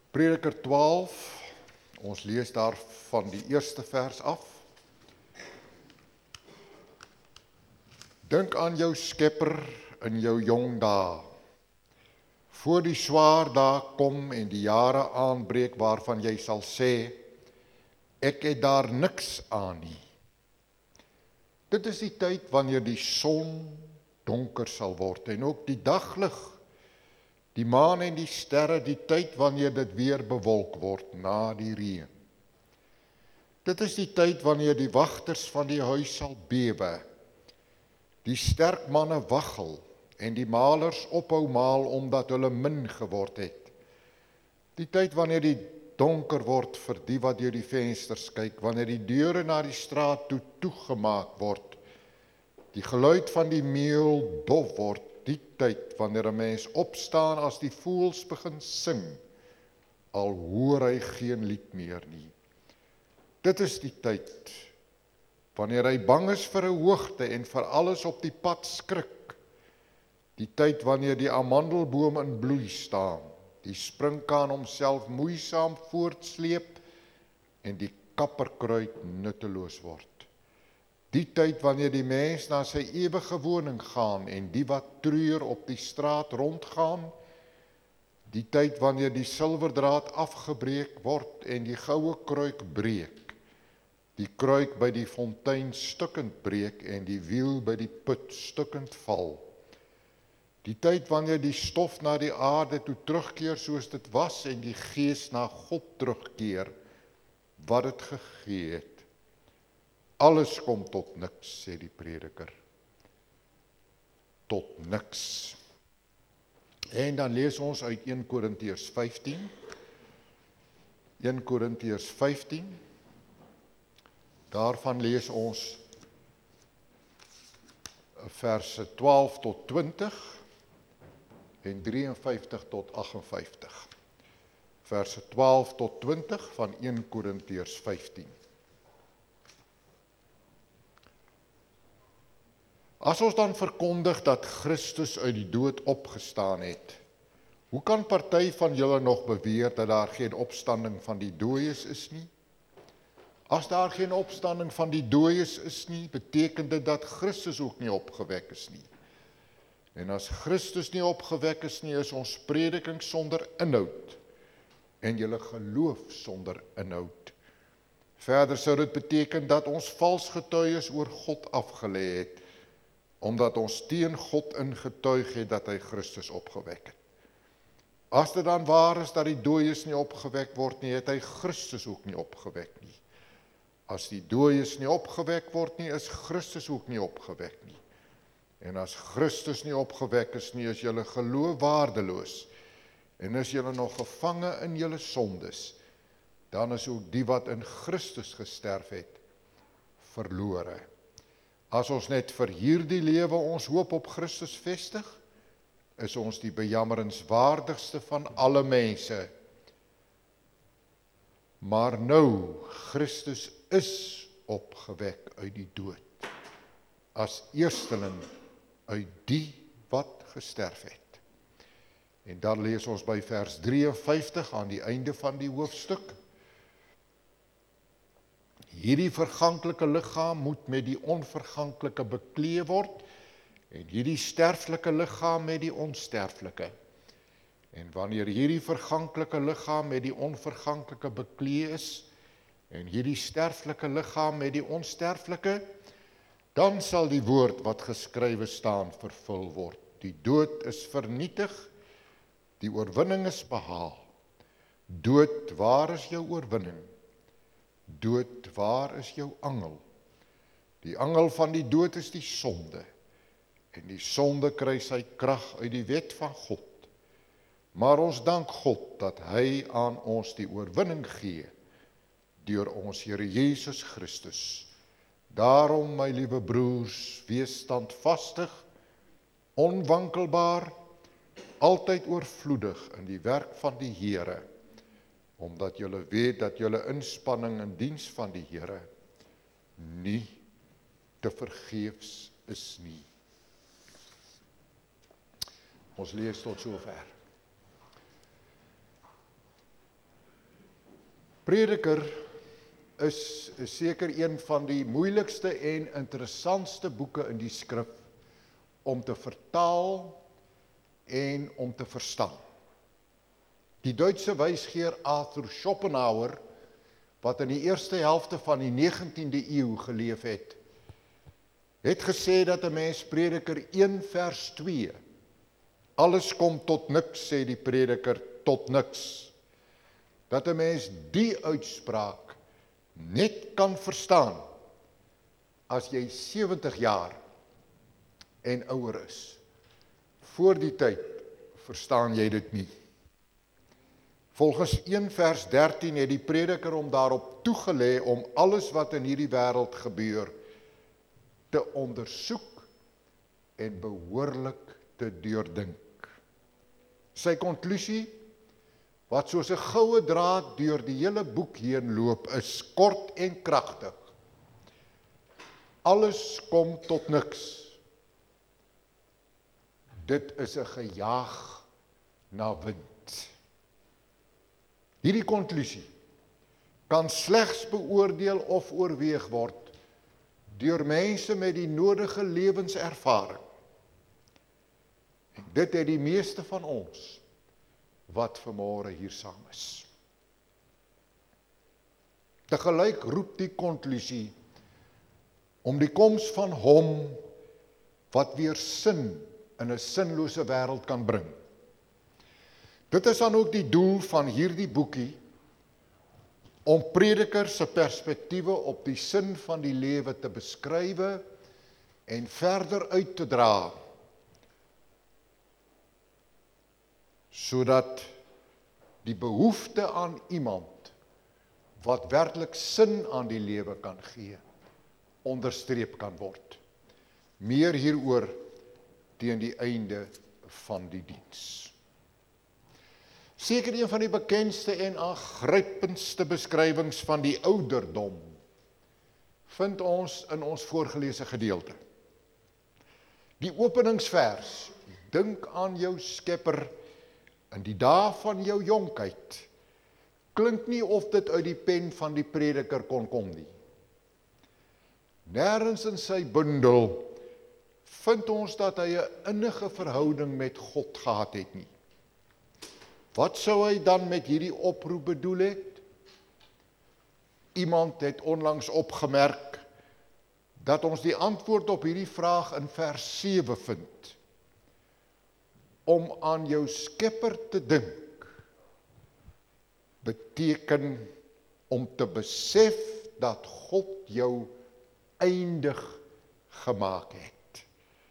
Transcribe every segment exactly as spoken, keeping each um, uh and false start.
Prediker twaalf, ons lees daar van die eerste vers af. Dink aan jou Skepper in jou jong dae, voor die swaar dae kom en die jare aanbreek waarvan jy sal sê, ek het daar niks aan nie. Dit is die tyd wanneer die son donker sal word en ook die daglig, die maan en die sterre, die tyd wanneer dit weer bewolk word na die reën. Dit is die tyd wanneer die wagters van die huis sal bewe, die sterk manne waggel en die malers ophou maal omdat hulle min geword het. Die tyd wanneer die donker word vir die wat deur die vensters kyk, wanneer die deure na die straat toe toegemaak word, die geluid van die meul dof word, die tyd wanneer 'n mens opstaan as die voëls begin sing, al hoor hy geen lied meer nie. Dit is die tyd wanneer hy bang is vir 'n hoogte en vir alles op die pad skrik. Die tyd wanneer die amandelboom in bloei staan, die sprinkaan homself moeisaam voortsleep en die kapperkruid nutteloos word. Die tyd wanneer die mens na sy ewige woning gaan en die wat treur op die straat rondgaan, die tyd wanneer die silwerdraad afgebreek word en die goue kruik breek, die kruik by die fontein stukkend breek en die wiel by die put stukkend val. Die tyd wanneer die stof na die aarde toe terugkeer soos dit was en die gees na God terugkeer, wat het gegee het. Alles kom tot niks, sê die prediker. Tot niks. En dan lees ons uit eerste Korintiërs vyftien. eerste Korintiërs vyftien. Daarvan lees ons verse twaalf tot twintig en drieënvyftig tot agt-en-vyftig. Verse twaalf tot twintig van eerste Korintiërs vyftien. As ons dan verkondig dat Christus uit die dood opgestaan het, hoe kan party van julle nog beweer dat daar geen opstanding van die dooies is nie? As daar geen opstanding van die dooies is nie, beteken dit dat Christus ook nie opgewek is nie. En as Christus nie opgewek is nie, is ons prediking sonder inhoud en julle geloof sonder inhoud. Verder sou dit beteken dat ons vals getuies oor God afgelê het, omdat ons teen God ingetuig het dat hy Christus opgewek het. As dit dan waar is dat die dooies nie opgewek word nie, het hy Christus ook nie opgewek nie. As die dooies nie opgewek word nie, is Christus ook nie opgewek nie. En as Christus nie opgewek is nie, is julle geloof waardeloos, en is julle nog gevange in julle sondes, dan is ook die wat in Christus gesterf het, verlore. As ons net vir hierdie lewe ons hoop op Christus vestig, is ons die bejammerenswaardigste van alle mense. Maar nou, Christus is opgewek uit die dood, as eersteling uit die wat gesterf het. En dan lees ons by vers drieënvyftig aan die einde van die hoofstuk. Hierdie verganklike liggaam moet met die onverganklike beklee word, en hierdie sterflike liggaam met die onsterflike. En wanneer hierdie verganklike liggaam met die onverganklike beklee is, en hierdie sterflike liggaam met die onsterflike, dan sal die woord wat geskrywe staan vervul word. Die dood is vernietig, die oorwinning is behaal. Dood, waar is jou oorwinning? Dood, waar is jou angel? Die angel van die dood is die sonde, en die sonde kry sy krag uit die wet van God. Maar ons dank God dat hy aan ons die oorwinning gee, deur ons Here Jesus Christus. Daarom, my liewe broers, wees standvastig, onwankelbaar, altyd oorvloedig in die werk van die Here, omdat julle weet dat julle inspanning in diens van die Here nie te vergeefs is nie. Ons lees tot sover. Prediker is seker een van die moeilikste en interessantste boeke in die skrif om te vertaal en om te verstaan. Die Duitse wysgeer Arthur Schopenhauer, wat in die eerste helfte van die negentiende eeu geleef het, het gesê dat 'n mens Prediker een vers twee, alles kom tot niks, sê die Prediker, tot niks, dat 'n mens die uitspraak net kan verstaan as jy sewentig jaar en ouer is. Voor die tyd verstaan jy dit nie. Volgens een vers dertien het die Prediker hom daarop toegelê om alles wat in hierdie wêreld gebeur te ondersoek en behoorlik te deurdink. Sy konklusie, wat soos 'n goue draad deur die hele boek heen loop, is kort en kragtig. Alles kom tot niks. Dit is 'n gejaag na wind. Hierdie konklusie kan slegs beoordeel of oorweeg word deur mense met die nodige lewenservaring. En dit het die meeste van ons wat vanmôre hier saam is. Tegelyk roep die konklusie om die koms van hom wat weer sin in 'n sinlose wêreld kan bring. Dit is dan ook die doel van hierdie boekie, om Prediker se perspektiewe op die sin van die lewe te beskrywe en verder uit te dra, sodat die behoefte aan iemand wat werklik sin aan die lewe kan gee, onderstreep kan word. Meer hieroor teen die einde van die diens. Seker een van die bekendste en aangrypendste beskrywings van die ouderdom vind ons in ons voorgelese gedeelte. Die openingsvers, dink aan jou Skepper in die dae van jou jonkheid, klink nie of dit uit die pen van die Prediker kon kom nie. Nêrens in sy bundel vind ons dat hy 'n innige verhouding met God gehad het nie. Wat sou hy dan met hierdie oproep bedoel het? Iemand het onlangs opgemerk dat ons die antwoord op hierdie vraag in vers sewe vind. Om aan jou Skepper te dink, beteken om te besef dat God jou eindig gemaak het.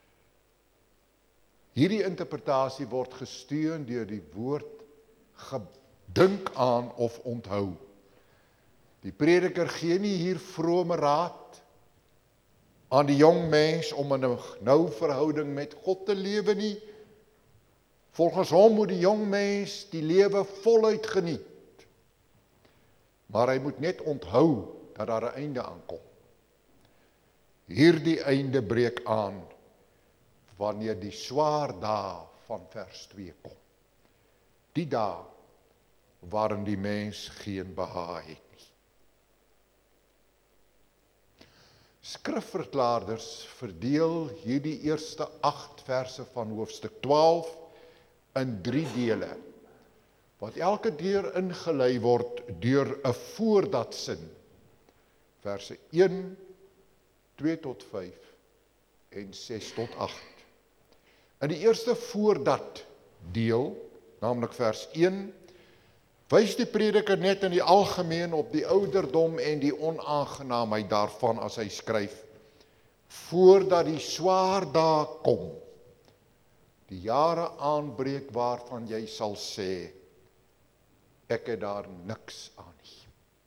Hierdie interpretasie word gesteun deur die woord gedink aan of onthou. Die Prediker gee nie hier vrome raad aan die jong mens om in 'n nou verhouding met God te lewe nie. Volgens hom moet die jong mens die lewe voluit geniet. Maar hy moet net onthou dat daar 'n einde aankom. Hierdie einde breek aan wanneer die swaar dae van vers twee kom. Die dae waarin die mens geen behaag het nie. Skrifverklaarders verdeel hierdie eerste agt verse van hoofstuk twaalf in drie dele, wat elke deur ingelei word deur 'n voordatsin, verse een, twee tot vyf en ses tot agt. In die eerste voordat deel, naamlik vers een, wys die Prediker net in die algemeen op die ouderdom en die onaangenaamheid daarvan as hy skryf, voordat die swaar dae kom, die jare aanbreek waarvan jy sal sê, ek het daar niks aan nie.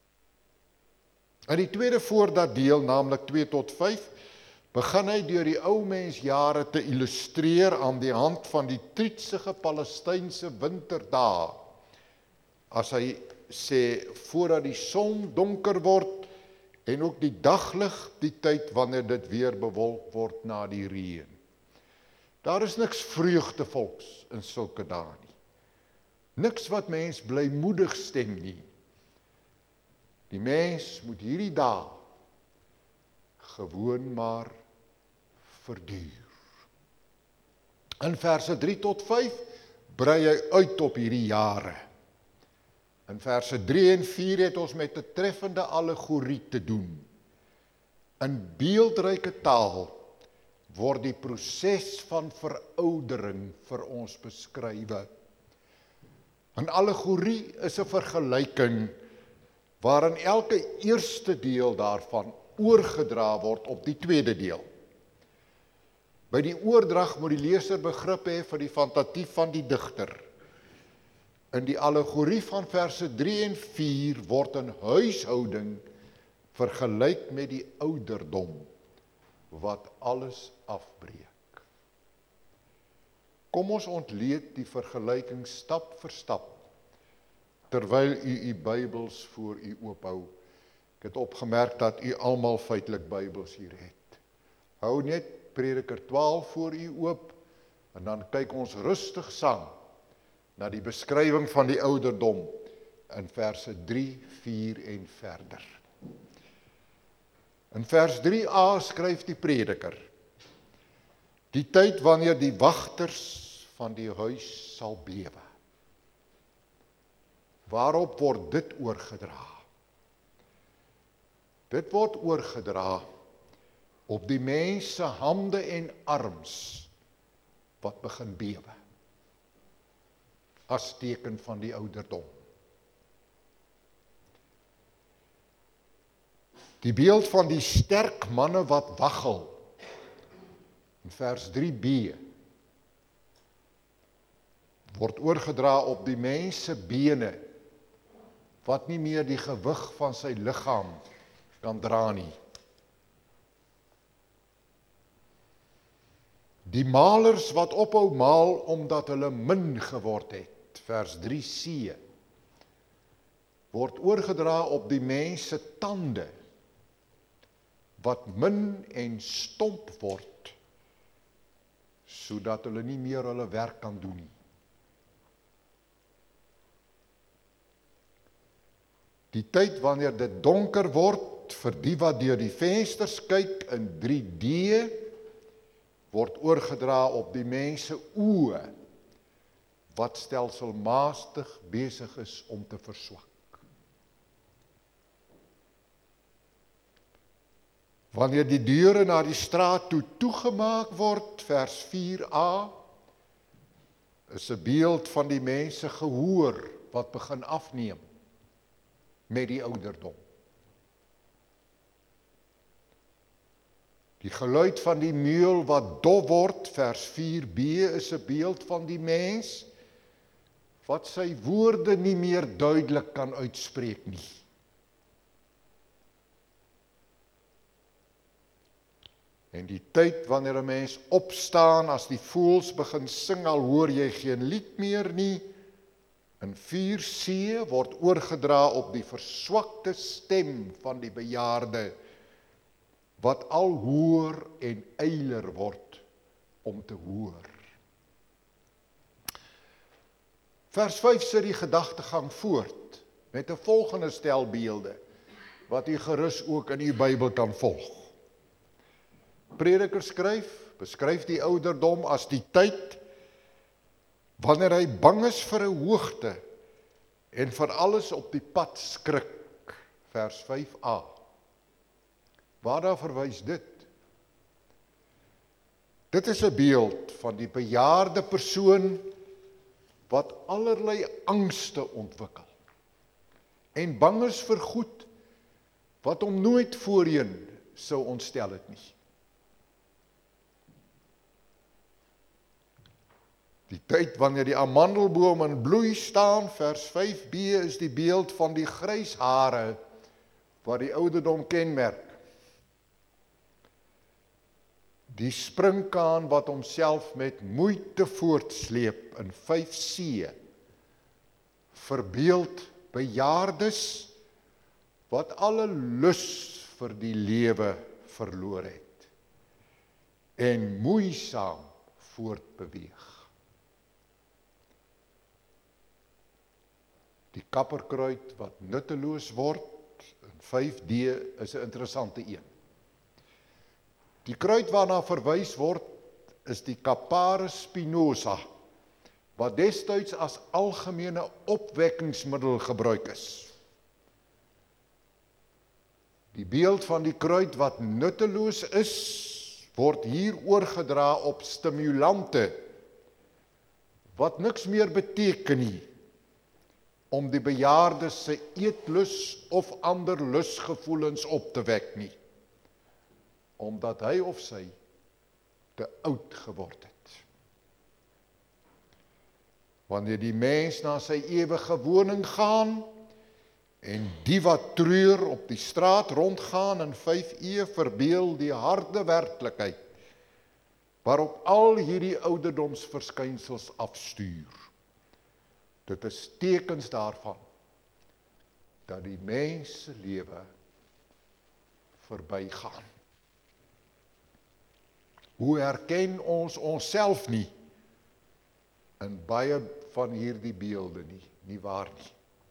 In die tweede voordat deel, naamlik twee tot vyf, begin hy deur die ou mens jare te illustreer aan die hand van die trietsige Palestynse winterdae, as hy sê, voordat die son donker word, en ook die daglig, die tyd wanneer dit weer bewolk word na die reën. Daar is niks vreugdevols in sulke dae nie. Niks wat mens blymoedig stem nie. Die mens moet hierdie dae gewoon maar verduur. In verse drie tot vyf brei hy uit op hierdie jare. In verse drie en vier het ons met 'n treffende allegorie te doen. In beeldryke taal word die proses van veroudering vir ons beskrywe. 'n Allegorie is 'n vergelyking waarin elke eerste deel daarvan oorgedra word op die tweede deel. By die oordrag moet die leser begrip hê vir die fantasies van die digter. In die allegorie van verse drie en vier word 'n huishouding vergelyk met die ouderdom wat alles afbreek. Kom ons ontleed die vergelyking stap vir stap, terwyl u u Bybels voor u oophou. Ek het opgemerk dat u almal feitelik Bybels hier het. Hou net Prediker twaalf voor u oop, en dan kyk ons rustig saam na die beskrywing van die ouderdom in verse drie, vier en verder. In vers drie a skryf die prediker: die tyd wanneer die wagters van die huis sal bewe. Waarop word dit oorgedra? Dit word oorgedra op die mens se hande en arms wat begin bewe, as teken van die ouderdom. Die beeld van die sterk manne wat waggel, in vers drie b, word oorgedra op die mens se bene, wat nie meer die gewig van sy liggaam kan dra nie. Die malers wat ophou maal omdat hulle min geword het, vers drie c, word oorgedra op die mens se tande, wat min en stomp word, sodat hulle nie meer hulle werk kan doen nie. Die tyd wanneer dit donker word, vir die wat deur die vensters kyk in drie d, word oorgedra op die mens se oë, wat stelselmatig besig is om te verswak. Wanneer die deure na die straat toe toegemaak word, vers vier a, is 'n beeld van die mens se gehoor wat begin afneem met die ouderdom. Die geluid van die meul wat dof word, vers vier b, is 'n beeld van die mens wat sy woorde nie meer duidelik kan uitspreek nie. En die tyd wanneer 'n mens opstaan, as die voëls begin sing, al hoor jy geen lied meer nie, in vier c word oorgedra op die verswakte stem van die bejaarde, wat al hoër en eiler word om te hoor. Vers vyf sit die gedagtegang voort, met 'n volgende stel beelde, wat u gerus ook in u Bybel kan volg. Prediker skryf, beskryf die ouderdom as die tyd wanneer hy bang is vir 'n hoogte en vir alles op die pad skrik, vers vyf a. Waarna verwys dit? Dit is 'n beeld van die bejaarde persoon wat allerlei angste ontwikkel en bang is vir goed wat hom nooit voorheen sou ontstel het nie. Die tyd wanneer die amandelboom in bloei staan, vers vyf b, is die beeld van die grys hare wat die ouderdom kenmerk. Die springkaan wat homself met moeite voortsleep in vyf c, verbeeld bejaardes wat alle lus vir die lewe verloor het en moeisaam voortbeweeg. Die kapperkruid wat nutteloos word, vyf D is 'n interessante een. Die kruid waarna verwys word is die Capparis spinosa, wat destyds as algemene opwekkingsmiddel gebruik is. Die beeld van die kruid wat nutteloos is, word hier oorgedra op stimulante, wat niks meer beteken nie, om die bejaarde se eetlus of ander lusgevoelens op te wek nie, omdat hy of sy te oud geword het. Wanneer die mens na sy ewige woning gaan, en die wat treur op die straat rondgaan in vyf E verbeel die harde werklikheid, waarop al hierdie ouderdomsverskynsels afstuur. Dit is tekens daarvan, dat die mens se lewe verbygaan. Hoe herken ons onsself nie in baie van hierdie beelde nie, nie waar nie.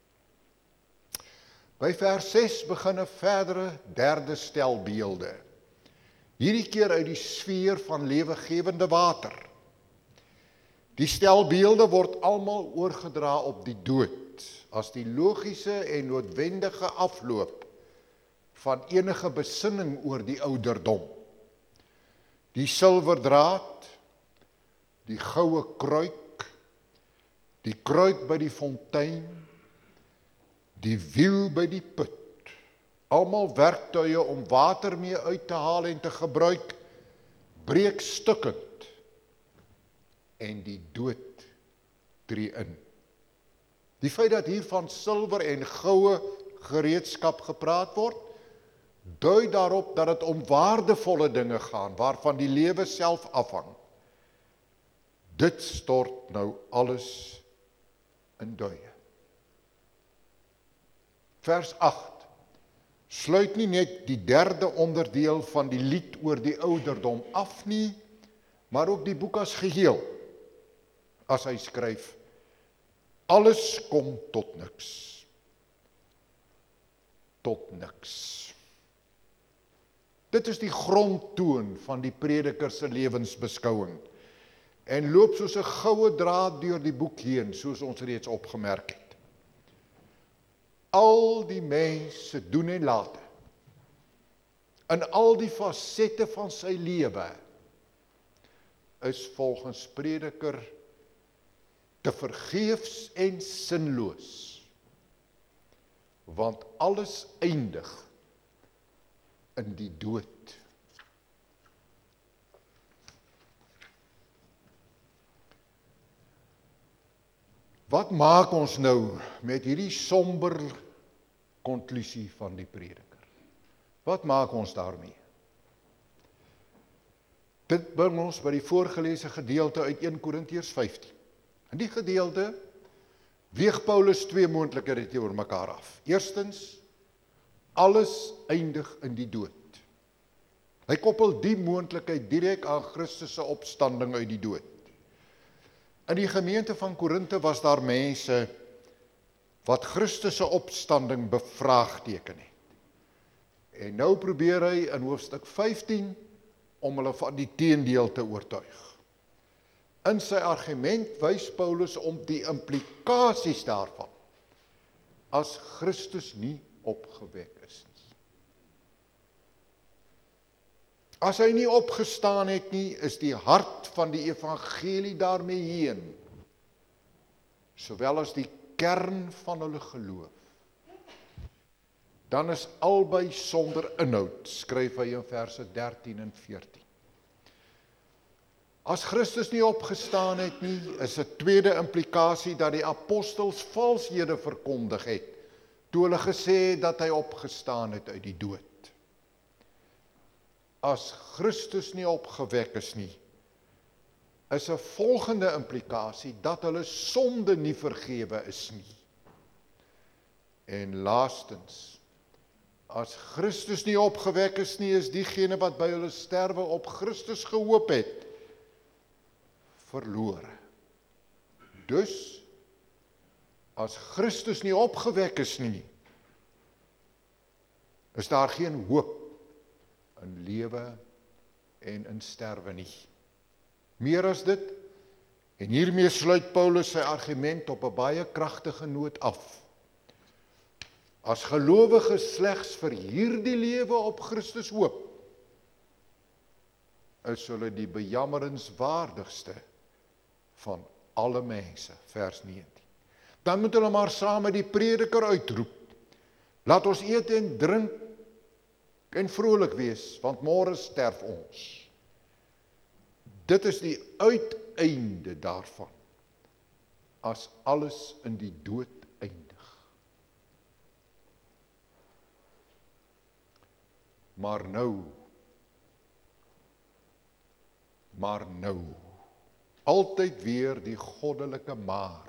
By vers ses begin 'n verdere derde stel beelde. Hierdie keer uit die sfeer van lewegewende water. Die stel beelde word almal oorgedra op die dood, as die logiese en noodwendige afloop van enige besinning oor die ouderdom. Die silwerdraad, die goue kruik, die kruik by die fontein, die wiel by die put, almal werktuie om water mee uit te haal en te gebruik, breek stukkend, en die dood tree in. Die feit dat hier van silwer en goue gereedskap gepraat word, dui daarop dat het om waardevolle dinge gaan, waarvan die lewe self afhang. Dit stort nou alles in duie. Vers agt sluit nie net die derde onderdeel van die lied oor die ouderdom af nie, maar ook die boek as geheel, as hy skryf, alles kom tot niks. Tot niks. Dit is die grondtoon van die prediker se lewensbeskouing, en loop soos 'n goue draad deur die boek heen, soos ons reeds opgemerk het. Al die mens se doen en late, in al die fasette van sy lewe, is volgens prediker te vergeefs en sinloos, want alles eindig in die dood. Wat maak ons nou met hierdie somber konklusie van die prediker? Wat maak ons daarmee? Dit bring ons by die voorgelese gedeelte uit eerste Korintiërs vyftien. In die gedeelte weeg Paulus twee moontlikhede teenoor mekaar af. Eerstens, alles eindig in die dood. Hy koppel die moontlikheid direk aan Christus se opstanding uit die dood. In die gemeente van Korinthe was daar mense wat Christus se opstanding bevraagteken het. En nou probeer hy in hoofstuk vyftien om hulle van die teendeel te oortuig. In sy argument wys Paulus om die implikasies daarvan as Christus nie opgewek is nie. As hy nie opgestaan het nie, is die hart van die evangelie daarmee heen, sowel as die kern van hulle geloof. Dan is albei sonder inhoud, skryf hy in verse dertien en veertien. As Christus nie opgestaan het nie, is 'n tweede implikasie dat die apostels valshede verkondig het, toe hulle gesê het dat hy opgestaan het uit die dood. As Christus nie opgewek is nie, is 'n volgende implikasie dat hulle sonde nie vergewe is nie. En laastens, as Christus nie opgewek is nie, is diegene wat by hulle sterwe op Christus gehoop het, verlore. Dus, as Christus nie opgewek is nie, is daar geen hoop in lewe en in sterwe nie. Meer as dit, en hiermee sluit Paulus sy argument op 'n baie kragtige noot af. As gelowiges slegs vir hierdie lewe op Christus hoop, is hulle die bejammeringswaardigste van alle mense, vers negentien. Dan moet hulle maar saam met die prediker uitroep, laat ons eet en drink en vrolik wees, want môre sterf ons. Dit is die uiteinde daarvan, as alles in die dood eindig. Maar nou, maar nou, altyd weer die goddelike maar,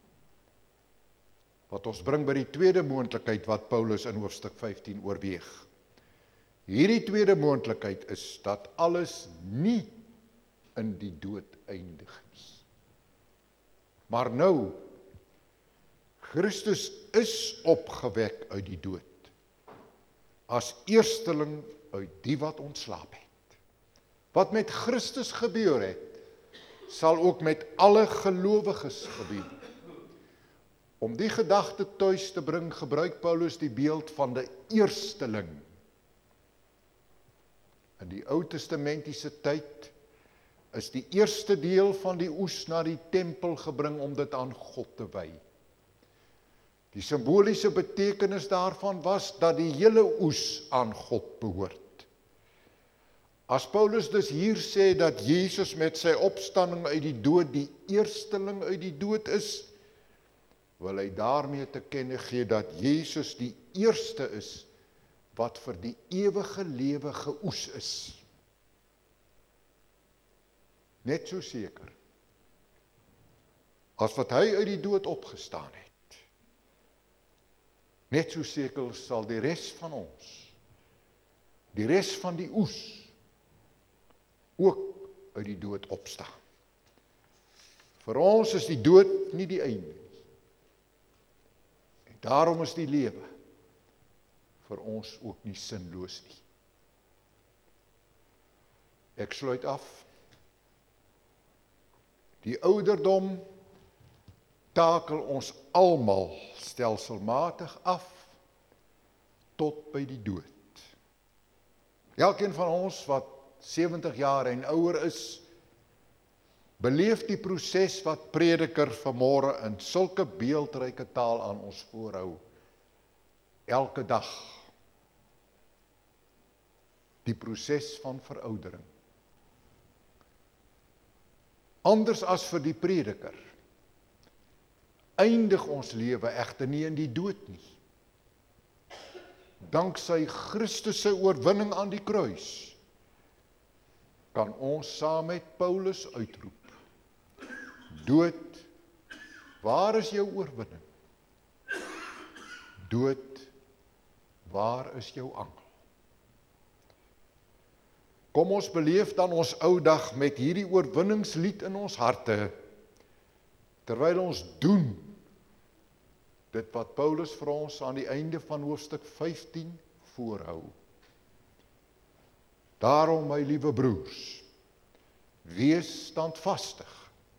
wat ons bring by die tweede moontlikheid wat Paulus in hoofstuk vyftien oorweeg. Hierdie tweede moontlikheid is dat alles nie in die dood eindig nie. Maar nou, Christus is opgewek uit die dood, as eersteling uit die wat ontslaap het. Wat met Christus gebeur het, sal ook met alle gelowiges gebeur. Om die gedagte tuis te bring, gebruik Paulus die beeld van die eersteling. In die Ou Testamentiese tyd is die eerste deel van die oes na die tempel gebring om dit aan God te wy. Die simboliese betekenis daarvan was dat die hele oes aan God behoort. As Paulus dus hier sê dat Jesus met sy opstanding uit die dood die eersteling uit die dood is, wil hy daarmee te kenne gee dat Jesus die eerste is wat vir die ewige lewe geoes is. Net so seker as wat hy uit die dood opgestaan het. Net so seker sal die res van ons, die res van die oes, ook uit die dood opstaan. Vir ons is die dood nie die einde nie. En daarom is die lewe vir ons ook nie sinloos nie. Ek sluit af. Die ouderdom takel ons almal stelselmatig af tot by die dood. Elkeen van ons wat sewentig jaar en ouer is, beleef die proses wat prediker vanmôre in sulke beeldryke taal aan ons voorhou. Elke dag. Die proses van veroudering. Anders as vir die prediker, eindig ons lewe egter nie in die dood nie. Danksy Christus se oorwinning aan die kruis, kan ons saam met Paulus uitroep: dood, waar is jou oorwinning? Dood, waar is jou angel? Kom ons beleef dan ons ou dag met hierdie oorwinningslied in ons harte, terwyl ons doen dit wat Paulus vir ons aan die einde van hoofstuk vyftien voorhou. Daarom, my liewe broers, wees standvastig,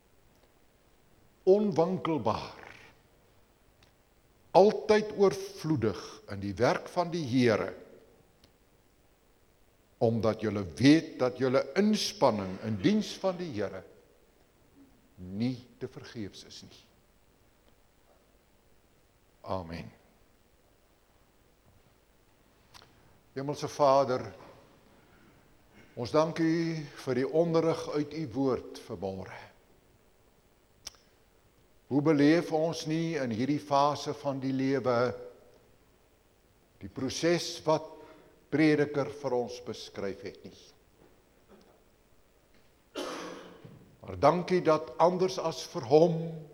onwankelbaar, altyd oorvloedig in die werk van die Here, omdat julle weet dat julle inspanning in diens van die Here nie te vergeefs is nie. Amen. Hemelse Vader, ons dank U vir die onderrig uit U woord vanmôre. Hoe beleef ons nie in hierdie fase van die lewe die proses wat prediker vir ons beskryf het nie. Maar dankie dat anders as vir hom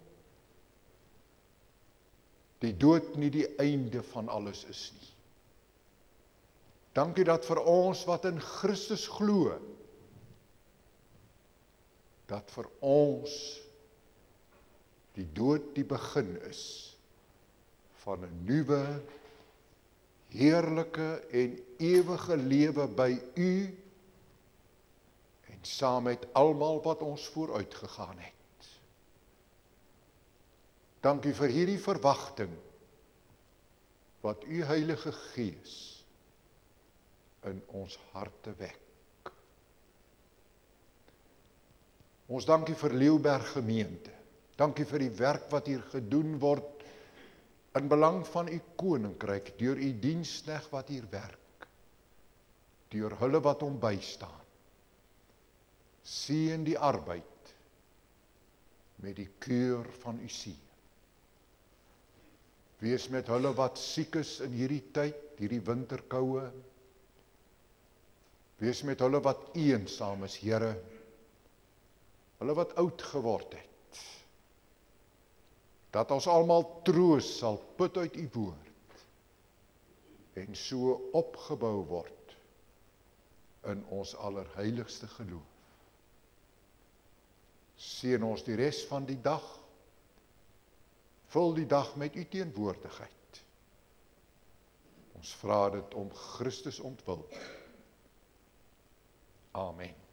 die dood nie die einde van alles is nie. Dankie dat vir ons wat in Christus glo, dat vir ons die dood die begin is van 'n nuwe heerlike en ewige lewe by U en saam met almal wat ons vooruit gegaan het. Dankie vir hierdie verwagting wat U Heilige Gees in ons harte wek. Ons dankie vir Leeuberg gemeente. Dankie vir die werk wat hier gedoen word in belang van U koninkryk, deur U diensknegt wat hier werk, deur hulle wat hom bystaan. Seën die arbeid met die keur van U seën. Wees met hulle wat siek is in hierdie tyd, hierdie winterkoue. Wees met hulle wat eensaam is, Here. Hulle wat oud geword het. Dat ons almal troos sal put uit U woord en so opgebou word in ons allerheiligste geloof. Seën ons die res van die dag. Vul die dag met U teenwoordigheid. Ons vra dit om Christus ontwil. Amen.